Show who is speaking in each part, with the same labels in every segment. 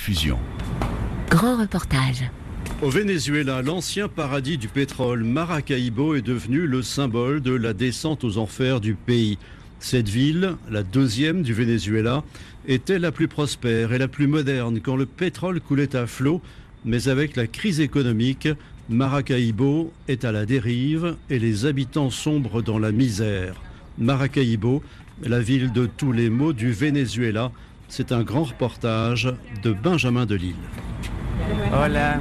Speaker 1: rediffusion.
Speaker 2: Grand reportage.
Speaker 3: Au Venezuela, l'ancien paradis du pétrole, Maracaibo est devenu le symbole de la descente aux enfers du pays. Cette ville, la deuxième du Venezuela, était la plus prospère et la plus moderne quand le pétrole coulait à flot. Mais avec la crise économique, Maracaibo est à la dérive et les habitants sombrent dans la misère. Maracaibo, la ville de tous les maux du Venezuela, c'est un grand reportage de Benjamin Delille.
Speaker 4: Hola,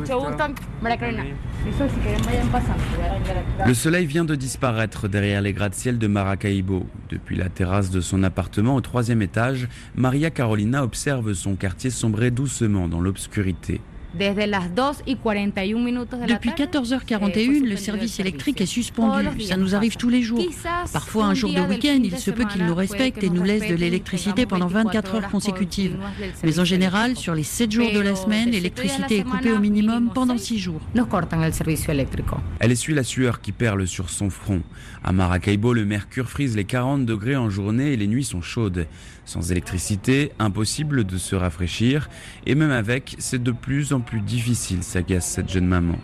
Speaker 5: Le soleil vient de disparaître derrière les gratte-ciel de Maracaibo. Depuis la terrasse de son appartement au 3e étage, Maria Carolina observe son quartier sombrer doucement dans l'obscurité.
Speaker 6: Depuis 14h41, le service électrique est suspendu. Ça nous arrive tous les jours. Parfois, un jour de week-end, il se peut qu'ils nous respectent et nous laissent de l'électricité pendant 24 heures consécutives. Mais en général, sur les 7 jours de la semaine, l'électricité est coupée au minimum pendant 6 jours.
Speaker 5: Elle essuie la sueur qui perle sur son front. À Maracaibo, le mercure frise les 40 degrés en journée et les nuits sont chaudes. Sans électricité, impossible de se rafraîchir. Et même avec, c'est de plus en plus difficile, s'agace cette jeune maman.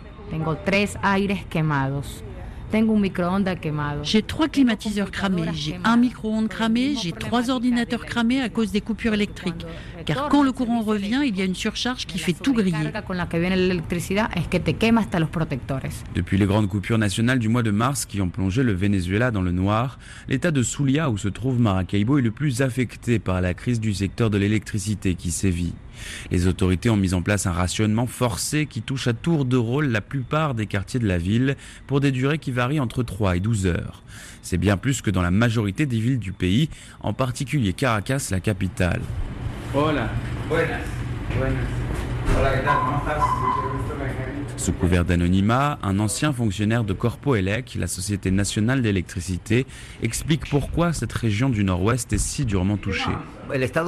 Speaker 6: J'ai 3 climatiseurs cramés, j'ai un micro-ondes cramé, j'ai 3 ordinateurs cramés à cause des coupures électriques. Car quand le courant revient, il y a une surcharge qui fait tout griller.
Speaker 5: Depuis les grandes coupures nationales du mois de mars qui ont plongé le Venezuela dans le noir, l'état de Zulia, où se trouve Maracaibo, est le plus affecté par la crise du secteur de l'électricité qui sévit. Les autorités ont mis en place un rationnement forcé qui touche à tour de rôle la plupart des quartiers de la ville pour des durées qui varient entre 3 et 12 heures. C'est bien plus que dans la majorité des villes du pays, en particulier Caracas, la capitale.
Speaker 4: Hola, buenas. Hola, ¿qué tal? ¿Cómo estás?
Speaker 5: Sous couvert d'anonymat, un ancien fonctionnaire de Corpoelec, la Société nationale d'électricité, explique pourquoi cette région du nord-ouest est si durement touchée.
Speaker 7: L'État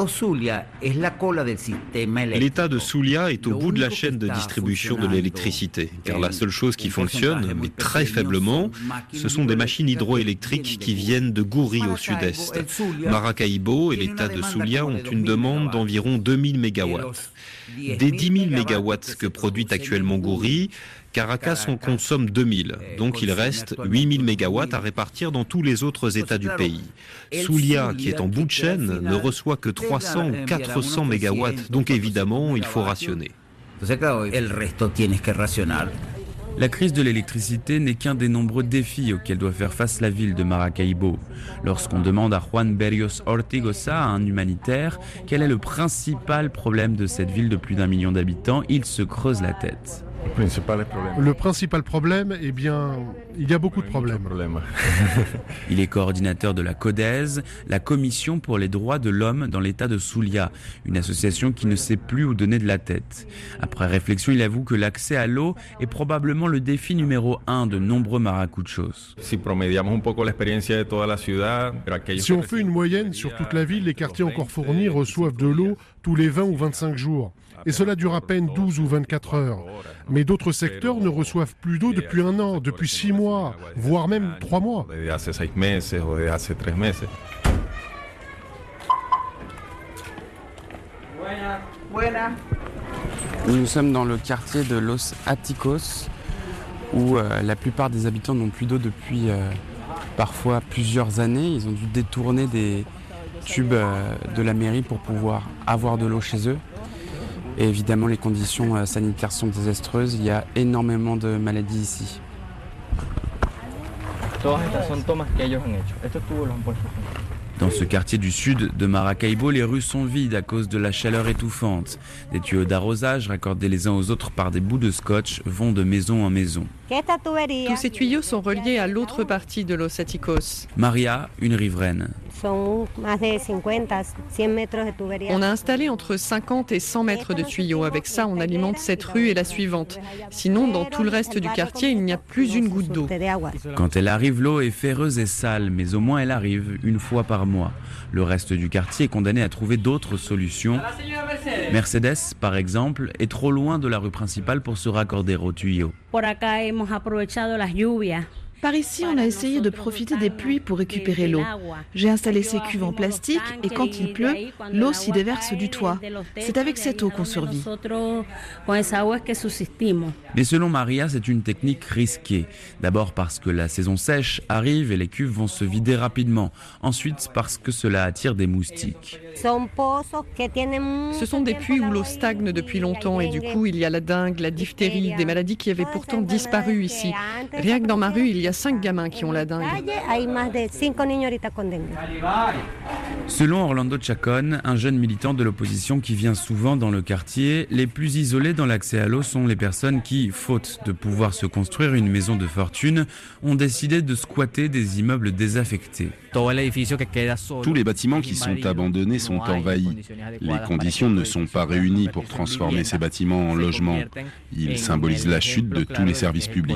Speaker 7: de Zulia est au bout de la chaîne de distribution de l'électricité, car la seule chose qui fonctionne, mais très faiblement, ce sont des machines hydroélectriques qui viennent de Guri au sud-est. Maracaibo et l'État de Zulia ont une demande d'environ 2000 mégawatts. Des 10 000 mégawatts que produit actuellement Guri, Caracas en consomme 2000, donc il reste 8000 mégawatts à répartir dans tous les autres États du pays. Zulia, qui est en bout de chaîne, ne reçoit que 300 ou 400 mégawatts, donc évidemment, il faut rationner.
Speaker 5: La crise de l'électricité n'est qu'un des nombreux défis auxquels doit faire face la ville de Maracaibo. Lorsqu'on demande à Juan Berrios Ortigosa, un humanitaire, quel est le principal problème de cette ville de plus d'1 million d'habitants, il se creuse la tête.
Speaker 8: Le principal problème, eh bien, il y a beaucoup de problèmes.
Speaker 5: Il est coordinateur de la CODES, la Commission pour les droits de l'homme dans l'état de Zulia, une association qui ne sait plus où donner de la tête. Après réflexion, il avoue que l'accès à l'eau est probablement le défi numéro 1 de nombreux maracuchos.
Speaker 8: Si on fait une moyenne sur toute la ville, les quartiers encore fournis reçoivent de l'eau tous les 20 ou 25 jours. Et cela dure à peine 12 ou 24 heures. Mais d'autres secteurs ne reçoivent plus d'eau depuis 1 an, depuis 6 mois, voire même 3 mois.
Speaker 5: Nous sommes dans le quartier de Los Aticos, où la plupart des habitants n'ont plus d'eau depuis parfois plusieurs années. Ils ont dû détourner des tubes de la mairie pour pouvoir avoir de l'eau chez eux. Et évidemment, les conditions sanitaires sont désastreuses. Il y a énormément de maladies ici. Dans ce quartier du sud de Maracaibo, les rues sont vides à cause de la chaleur étouffante. Des tuyaux d'arrosage raccordés les uns aux autres par des bouts de scotch vont de maison en maison.
Speaker 9: Tous ces tuyaux sont reliés à l'autre partie de Los Aticos.
Speaker 5: Maria, une riveraine.
Speaker 9: On a installé entre 50 et 100 mètres de tuyaux. Avec ça, on alimente cette rue et la suivante. Sinon, dans tout le reste du quartier, il n'y a plus une goutte d'eau.
Speaker 5: Quand elle arrive, l'eau est féreuse et sale, mais au moins elle arrive une fois par mois. Le reste du quartier est condamné à trouver d'autres solutions. Mercedes, par exemple, est trop loin de la rue principale pour se raccorder aux tuyaux.
Speaker 1: Par ici, on a essayé de profiter des pluies pour récupérer l'eau. J'ai installé ces cuves en plastique et quand il pleut, l'eau s'y déverse du toit. C'est avec cette eau qu'on survit.
Speaker 5: Mais selon Maria, c'est une technique risquée. D'abord parce que la saison sèche arrive et les cuves vont se vider rapidement. Ensuite parce que cela attire des moustiques.
Speaker 9: Ce sont des puits où l'eau stagne depuis longtemps et du coup il y a la dengue, la diphtérie, des maladies qui avaient pourtant disparu ici. Rien que dans ma rue, il y a 5 gamins qui ont la dengue.
Speaker 5: Selon Orlando Chacón, un jeune militant de l'opposition qui vient souvent dans le quartier, les plus isolés dans l'accès à l'eau sont les personnes qui, faute de pouvoir se construire une maison de fortune, ont décidé de squatter des immeubles désaffectés.
Speaker 10: Tous les bâtiments qui sont abandonnés sont envahis. Les conditions ne sont pas réunies pour transformer ces bâtiments en logements. Ils symbolisent la chute de tous les services publics.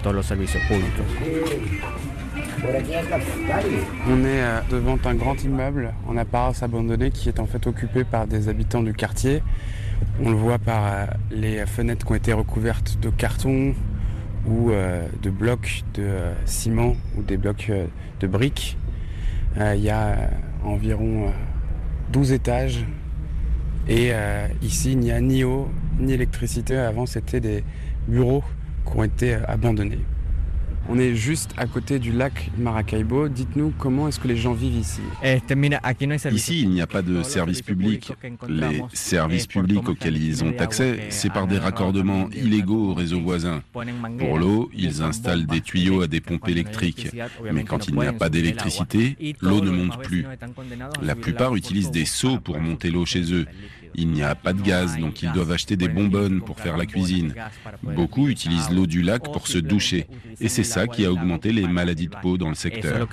Speaker 11: On est devant un grand immeuble en apparence abandonné qui est en fait occupé par des habitants du quartier. On le voit par les fenêtres qui ont été recouvertes de carton ou de blocs de ciment ou des blocs de briques. Il y a environ 12 étages et ici il n'y a ni eau ni électricité. Avant c'était des bureaux qui ont été abandonnés. On est juste à côté du lac Maracaibo. Dites-nous comment est-ce que les gens vivent ici?
Speaker 10: Ici, il n'y a pas de service public. Les services publics auxquels ils ont accès, c'est par des raccordements illégaux au réseau voisin. Pour l'eau, ils installent des tuyaux à des pompes électriques. Mais quand il n'y a pas d'électricité, l'eau ne monte plus. La plupart utilisent des seaux pour monter l'eau chez eux. Il n'y a pas de gaz, donc ils doivent acheter des bonbonnes pour faire la cuisine. Beaucoup utilisent l'eau du lac pour se doucher. Et c'est ça qui a augmenté les maladies de peau dans le secteur.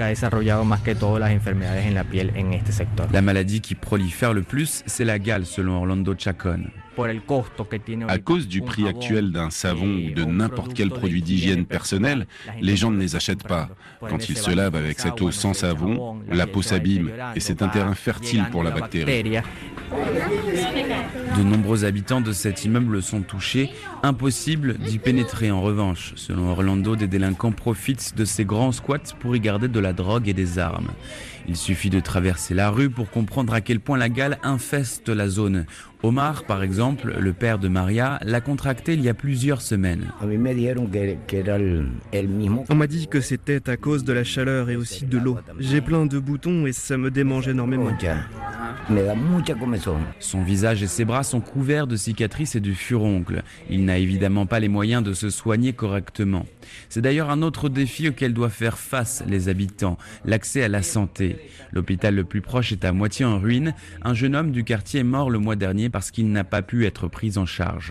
Speaker 5: La maladie qui prolifère le plus, c'est la gale, selon Orlando Chacón.
Speaker 10: À cause du prix actuel d'un savon ou de n'importe quel produit d'hygiène personnelle, les gens ne les achètent pas. Quand ils se lavent avec cette eau sans savon, la peau s'abîme et c'est un terrain fertile pour la bactérie.
Speaker 5: De nombreux habitants de cet immeuble sont touchés. Impossible d'y pénétrer en revanche. Selon Orlando, des délinquants profitent de ces grands squats pour y garder de la drogue et des armes. Il suffit de traverser la rue pour comprendre à quel point la gale infeste la zone. Omar, par exemple, le père de Maria, l'a contracté il y a plusieurs semaines.
Speaker 12: On m'a dit que c'était à cause de la chaleur et aussi de l'eau. J'ai plein de boutons et ça me démange énormément.
Speaker 5: Son visage et ses bras sont couverts de cicatrices et de furoncles. Il n'a évidemment pas les moyens de se soigner correctement. C'est d'ailleurs un autre défi auquel doivent faire face les habitants, l'accès à la santé. L'hôpital le plus proche est à moitié en ruine. Un jeune homme du quartier est mort le mois dernier parce qu'il n'a pas pu être pris en charge.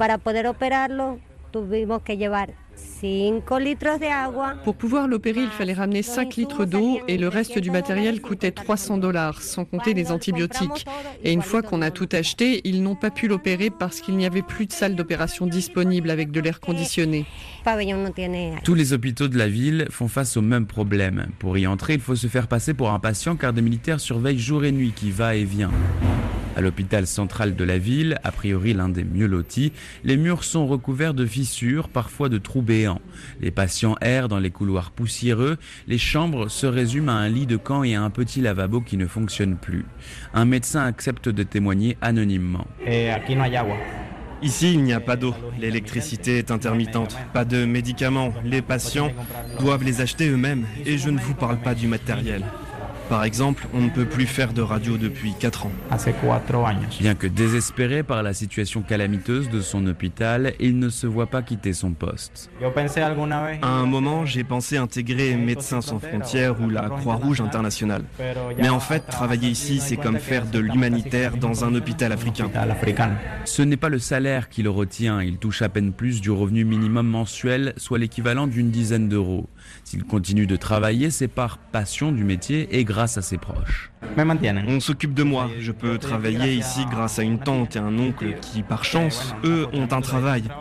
Speaker 9: Pour pouvoir l'opérer, il fallait ramener 5 litres d'eau et le reste du matériel coûtait $300, sans compter les antibiotiques. Et une fois qu'on a tout acheté, ils n'ont pas pu l'opérer parce qu'il n'y avait plus de salle d'opération disponible avec de l'air conditionné.
Speaker 5: Tous les hôpitaux de la ville font face au même problème. Pour y entrer, il faut se faire passer pour un patient car des militaires surveillent jour et nuit qui va et vient. À l'hôpital central de la ville, a priori l'un des mieux lotis, les murs sont recouverts de fissures, parfois de trous béants. Les patients errent dans les couloirs poussiéreux, les chambres se résument à un lit de camp et à un petit lavabo qui ne fonctionne plus. Un médecin accepte de témoigner anonymement.
Speaker 12: Ici, il n'y a pas d'eau. L'électricité est intermittente. Pas de médicaments. Les patients doivent les acheter eux-mêmes. Et je ne vous parle pas du matériel. Par exemple, on ne peut plus faire de radio depuis 4 ans.
Speaker 5: Bien que désespéré par la situation calamiteuse de son hôpital, il ne se voit pas quitter son poste.
Speaker 12: À un moment, j'ai pensé intégrer Médecins sans frontières ou la Croix-Rouge internationale. Mais en fait, travailler ici, c'est comme faire de l'humanitaire dans un hôpital africain.
Speaker 5: Ce n'est pas le salaire qui le retient, il touche à peine plus du revenu minimum mensuel, soit l'équivalent d'une dizaine d'euros. S'il continue de travailler, c'est par passion du métier et grâce à ses proches.
Speaker 12: On s'occupe de moi. Je peux travailler ici grâce à une tante et un oncle qui, par chance, eux, ont un travail.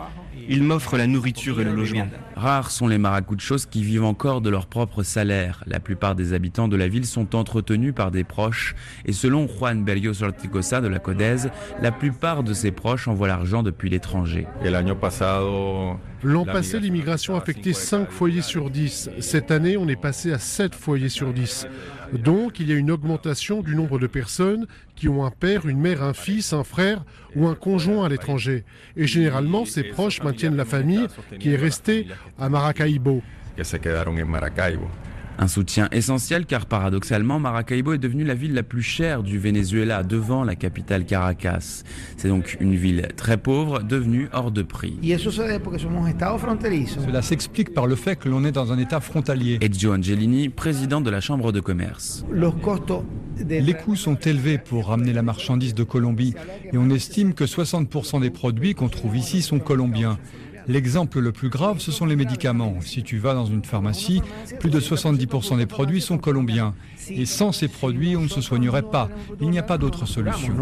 Speaker 12: Ils m'offrent la nourriture et le logement.
Speaker 5: Rares sont les maracuchos qui vivent encore de leur propre salaire. La plupart des habitants de la ville sont entretenus par des proches. Et selon Juan Berrios Ortigosa de la Codese, la plupart de ces proches envoient l'argent depuis l'étranger.
Speaker 8: L'an passé, l'immigration affectait 5 foyers sur 10. Cette année, on est passé à 7 foyers sur 10. Donc, il y a une augmentation du nombre de personnes qui ont un père, une mère, un fils, un frère ou un conjoint à l'étranger. Et généralement, ces proches maintiennent la famille qui est restée à Maracaibo.
Speaker 5: Un soutien essentiel car paradoxalement, Maracaibo est devenue la ville la plus chère du Venezuela devant la capitale Caracas. C'est donc une ville très pauvre devenue hors de prix.
Speaker 13: Cela s'explique par le fait que l'on est dans un état frontalier.
Speaker 5: Ezio Angelini, président de la Chambre de commerce.
Speaker 13: Les coûts sont élevés pour ramener la marchandise de Colombie et on estime que 60% des produits qu'on trouve ici sont colombiens. L'exemple le plus grave, ce sont les médicaments. Si tu vas dans une pharmacie, plus de 70% des produits sont colombiens. Et sans ces produits, on ne se soignerait pas. Il n'y a pas d'autre solution.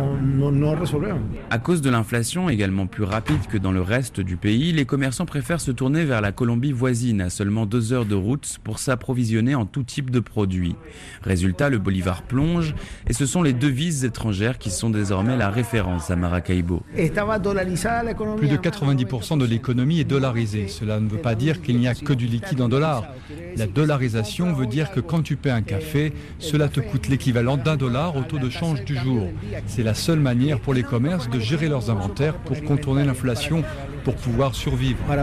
Speaker 5: À cause de l'inflation, également plus rapide que dans le reste du pays, les commerçants préfèrent se tourner vers la Colombie voisine, à seulement 2 heures de route, pour s'approvisionner en tout type de produits. Résultat, le bolivar plonge, et ce sont les devises étrangères qui sont désormais la référence à Maracaibo.
Speaker 13: Plus de 90% de l'économie est dollarisée. Cela ne veut pas dire qu'il n'y a que du liquide en dollars. La dollarisation veut dire que quand tu paies un café, cela te coûte l'équivalent d'$1 au taux de change du jour. C'est la seule manière pour les commerces de gérer leurs inventaires pour contourner l'inflation, pour pouvoir survivre.
Speaker 14: Nous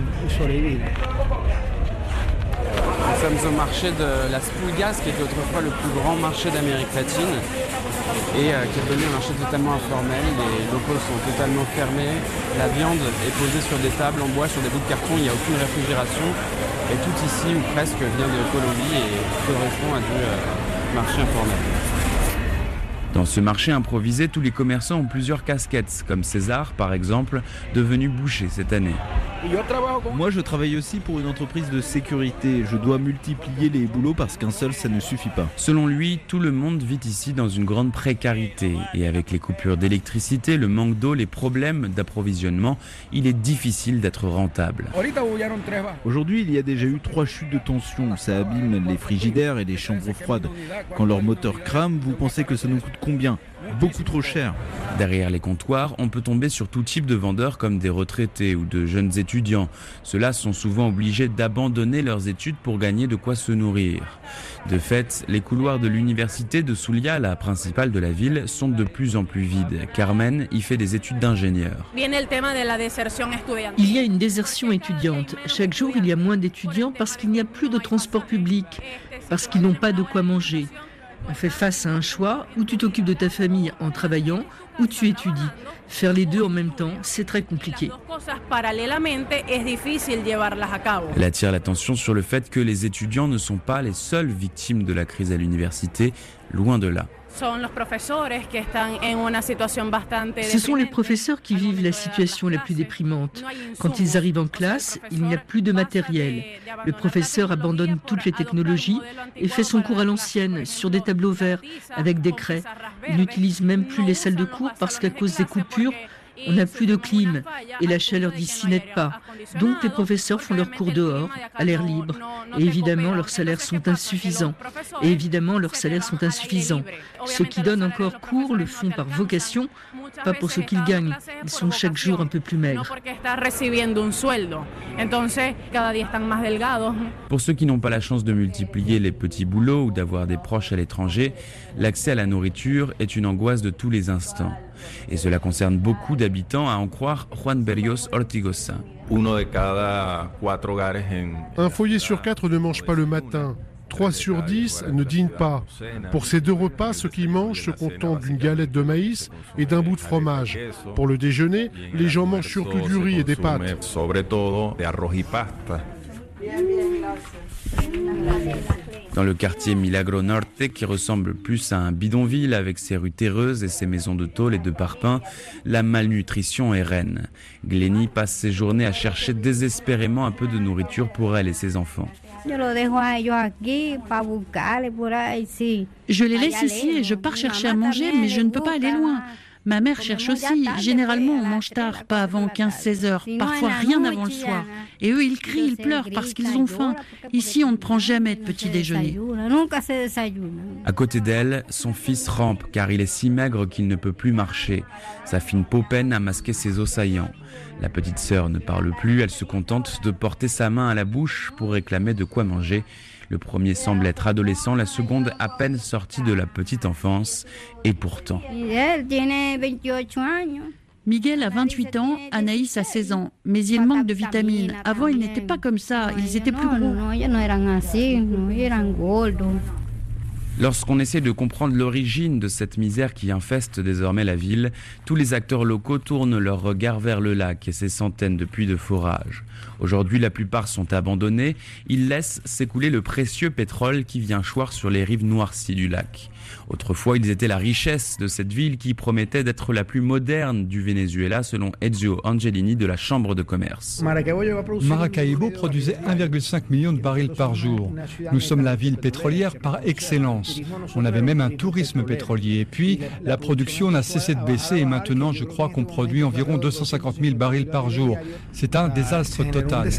Speaker 14: sommes au marché de Las Pulgas, qui était autrefois le plus grand marché d'Amérique latine et qui est devenu un marché totalement informel. Les locaux sont totalement fermés, la viande est posée sur des tables en bois, sur des bouts de carton, il n'y a aucune réfrigération. Et tout ici, ou presque, vient de Colombie et correspond à du marché informel.
Speaker 5: Dans ce marché improvisé, tous les commerçants ont plusieurs casquettes, comme César, par exemple, devenu boucher cette année.
Speaker 15: Moi, je travaille aussi pour une entreprise de sécurité. Je dois multiplier les boulots parce qu'un seul, ça ne suffit pas.
Speaker 5: Selon lui, tout le monde vit ici dans une grande précarité. Et avec les coupures d'électricité, le manque d'eau, les problèmes d'approvisionnement, il est difficile d'être rentable.
Speaker 15: Aujourd'hui, il y a déjà eu 3 chutes de tension. Ça abîme les frigidaires et les chambres froides. Quand leur moteur crame, vous pensez que ça nous coûte combien ? Beaucoup trop cher.
Speaker 5: Derrière les comptoirs, on peut tomber sur tout type de vendeurs comme des retraités ou de jeunes étudiants. Ceux-là sont souvent obligés d'abandonner leurs études pour gagner de quoi se nourrir. De fait, les couloirs de l'université de Zulia, la principale de la ville, sont de plus en plus vides. Carmen y fait des études d'ingénieur.
Speaker 16: Il y a une désertion étudiante. Chaque jour, il y a moins d'étudiants parce qu'il n'y a plus de transport public, parce qu'ils n'ont pas de quoi manger. On fait face à un choix, où tu t'occupes de ta famille en travaillant, ou tu étudies. Faire les deux en même temps, c'est très compliqué.
Speaker 5: Elle attire l'attention sur le fait que les étudiants ne sont pas les seules victimes de la crise à l'université, loin de là.
Speaker 16: Ce sont les professeurs qui vivent la situation la plus déprimante. Quand ils arrivent en classe, il n'y a plus de matériel. Le professeur abandonne toutes les technologies et fait son cours à l'ancienne, sur des tableaux verts, avec des craies. Il n'utilise même plus les salles de cours parce qu'à cause des coupures, on n'a plus de clim et la chaleur d'ici n'aide pas. Donc les professeurs font leurs cours dehors, à l'air libre. Et évidemment, leurs salaires sont insuffisants. Ceux qui donnent encore cours le font par vocation, pas pour ce qu'ils gagnent. Ils sont chaque jour un peu plus maigres.
Speaker 5: Pour ceux qui n'ont pas la chance de multiplier les petits boulots ou d'avoir des proches à l'étranger, l'accès à la nourriture est une angoisse de tous les instants. Et cela concerne beaucoup d'habitants, à en croire Juan Berrios Ortigosa.
Speaker 8: Un foyer sur 4 ne mange pas le matin. 3 sur 10 ne dînent pas. Pour ces 2 repas, ceux qui mangent se contentent d'une galette de maïs et d'un bout de fromage. Pour le déjeuner, les gens mangent surtout du riz et des pâtes.
Speaker 5: Dans le quartier Milagro Norte, qui ressemble plus à un bidonville avec ses rues terreuses et ses maisons de tôle et de parpaing, la malnutrition est reine. Glenny passe ses journées à chercher désespérément un peu de nourriture pour elle et ses enfants.
Speaker 6: Je les laisse ici et je pars chercher à manger, mais je ne peux pas aller loin. Ma mère cherche aussi. Généralement, on mange tard, pas avant 15-16 heures. Parfois rien avant le soir. Et eux, ils crient, ils pleurent parce qu'ils ont faim. Ici, on ne prend jamais de petit déjeuner.
Speaker 5: À côté d'elle, son fils rampe car il est si maigre qu'il ne peut plus marcher. Sa fine peau peine à masquer ses os saillants. La petite sœur ne parle plus, elle se contente de porter sa main à la bouche pour réclamer de quoi manger. Le premier semble être adolescent, la seconde à peine sortie de la petite enfance. Et pourtant...
Speaker 6: Miguel a 28 ans, Anaïs a 16 ans, mais il manque de vitamines. Avant, ils n'étaient pas comme ça, ils étaient plus gros.
Speaker 5: Lorsqu'on essaie de comprendre l'origine de cette misère qui infeste désormais la ville, tous les acteurs locaux tournent leur regard vers le lac et ses centaines de puits de forage. Aujourd'hui, la plupart sont abandonnés. Ils laissent s'écouler le précieux pétrole qui vient choir sur les rives noircies du lac. Autrefois, ils étaient la richesse de cette ville qui promettait d'être la plus moderne du Venezuela, selon Ezio Angelini de la Chambre de commerce.
Speaker 13: Maracaibo produisait 1,5 million de barils par jour. Nous sommes la ville pétrolière par excellence. On avait même un tourisme pétrolier. Et puis, la production n'a cessé de baisser et maintenant, je crois qu'on produit environ 250 000 barils par jour. C'est un désastre total.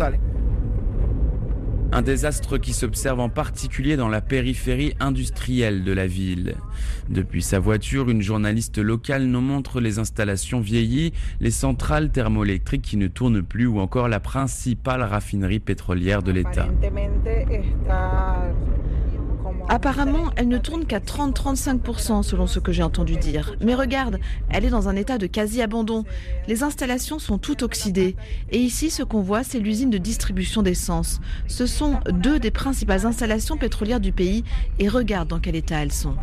Speaker 5: Un désastre qui s'observe en particulier dans la périphérie industrielle de la ville. Depuis sa voiture, une journaliste locale nous montre les installations vieillies, les centrales thermoélectriques qui ne tournent plus ou encore la principale raffinerie pétrolière de l'État.
Speaker 1: Apparemment, elle ne tourne qu'à 30-35% selon ce que j'ai entendu dire. Mais regarde, elle est dans un état de quasi-abandon. Les installations sont toutes oxydées. Et ici, ce qu'on voit, c'est l'usine de distribution d'essence. Ce sont 2 des principales installations pétrolières du pays. Et regarde dans quel état elles sont.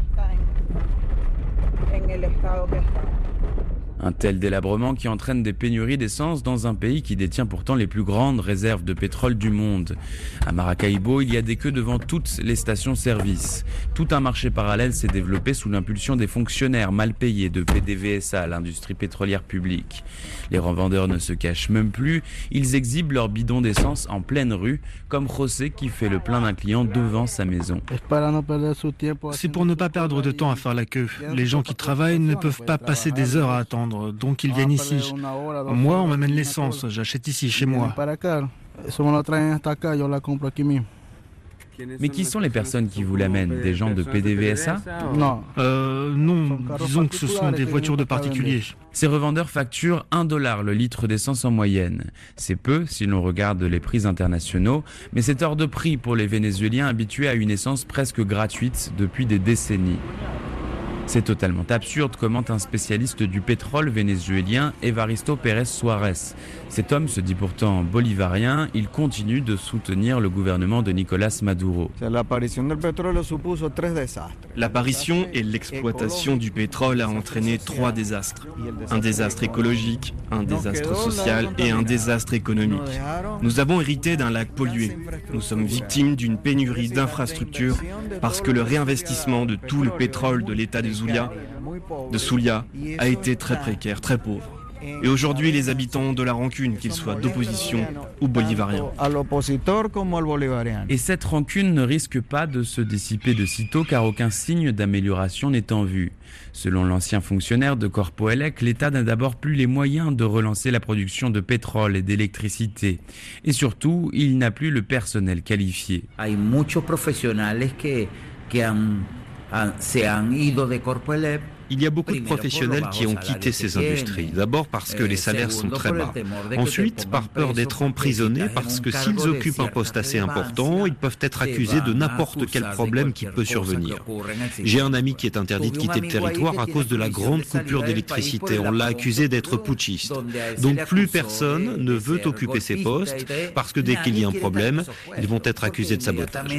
Speaker 5: Un tel délabrement qui entraîne des pénuries d'essence dans un pays qui détient pourtant les plus grandes réserves de pétrole du monde. À Maracaibo, il y a des queues devant toutes les stations-service. Tout un marché parallèle s'est développé sous l'impulsion des fonctionnaires mal payés de PDVSA, l'industrie pétrolière publique. Les revendeurs ne se cachent même plus, ils exhibent leurs bidons d'essence en pleine rue, comme José qui fait le plein d'un client devant sa maison.
Speaker 17: C'est pour ne pas perdre de temps à faire la queue. Les gens qui travaillent ne peuvent pas passer des heures à attendre. Donc ils viennent ici. Moi, on m'amène l'essence, j'achète ici, chez moi.
Speaker 5: Mais qui sont les personnes qui vous l'amènent? Des gens de PDVSA?
Speaker 17: Non, disons que ce sont des voitures de particuliers.
Speaker 5: Ces revendeurs facturent $1 le litre d'essence en moyenne. C'est peu si l'on regarde les prix internationaux, mais c'est hors de prix pour les Vénézuéliens habitués à une essence presque gratuite depuis des décennies. C'est totalement absurde, commente un spécialiste du pétrole vénézuélien, Evaristo Pérez Suárez. Cet homme se dit pourtant bolivarien, il continue de soutenir le gouvernement de Nicolás Maduro.
Speaker 12: L'apparition et l'exploitation du pétrole a entraîné 3 désastres. Un désastre écologique, un désastre social et un désastre économique. Nous avons hérité d'un lac pollué. Nous sommes victimes d'une pénurie d'infrastructures parce que le réinvestissement de tout le pétrole de l'État de Zulia a été très précaire, très pauvre. Et aujourd'hui, les habitants ont de la rancune, qu'ils soient d'opposition ou bolivariens.
Speaker 5: Et cette rancune ne risque pas de se dissiper de sitôt car aucun signe d'amélioration n'est en vue. Selon l'ancien fonctionnaire de Corpoelec, l'État n'a d'abord plus les moyens de relancer la production de pétrole et d'électricité. Et surtout, il n'a plus le personnel qualifié.
Speaker 7: Il y a beaucoup de professionnels qui ont quitté ces industries. D'abord parce que les salaires sont très bas. Ensuite, par peur d'être emprisonnés, parce que s'ils occupent un poste assez important, ils peuvent être accusés de n'importe quel problème qui peut survenir. J'ai un ami qui est interdit de quitter le territoire à cause de la grande coupure d'électricité. On l'a accusé d'être putschiste. Donc plus personne ne veut occuper ces postes parce que dès qu'il y a un problème, ils vont être accusés de sabotage.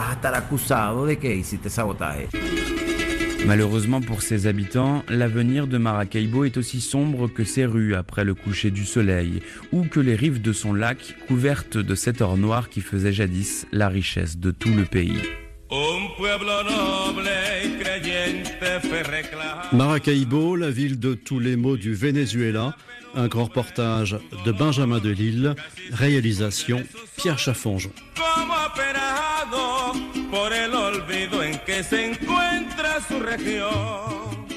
Speaker 5: Malheureusement pour ses habitants, l'avenir de Maracaibo est aussi sombre que ses rues après le coucher du soleil, ou que les rives de son lac couvertes de cet or noir qui faisait jadis la richesse de tout le pays.
Speaker 3: Maracaibo, la ville de tous les maux du Venezuela, un grand reportage de Benjamin Delille, réalisation Pierre Chaffonjon.
Speaker 18: Por el olvido en que se encuentra su región.